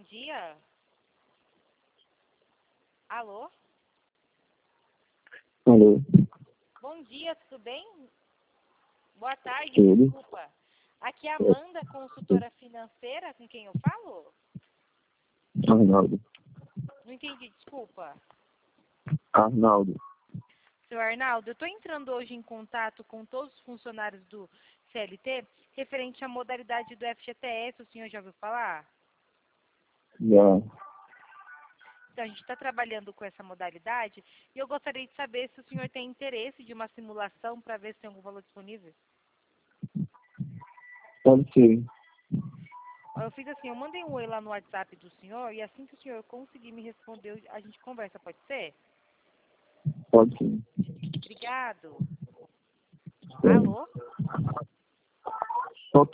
dia. Alô? Alô? Bom dia, tudo bem? Boa tarde, Tudo. desculpa. Aqui é a Amanda, consultora financeira, com quem eu falo? Arnaldo. Não entendi, desculpa. Arnaldo. Seu Arnaldo, eu estou entrando hoje em contato com todos os funcionários do CLT referente à modalidade do FGTS, o senhor já ouviu falar? Já. Então, a gente está trabalhando com essa modalidade e eu gostaria de saber se o senhor tem interesse de uma simulação para ver se tem algum valor disponível. Pode ser. Eu fiz assim, eu mandei um oi lá no WhatsApp do senhor e assim que o senhor conseguir me responder, a gente conversa, pode ser? Pode ser. Obrigado. É. Alô?